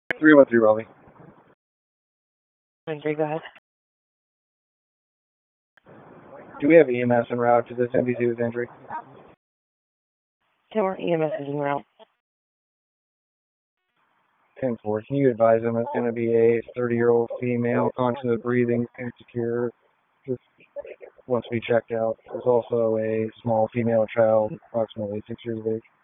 313 Raleigh. Okay, go ahead. Do we have EMS en route to this NBC with injury? There were EMS en route. 10-4. Can you advise them it's going to be a 30-year-old female, conscious of breathing, insecure, just wants to be checked out. There's also a small female child, approximately 6 years of age.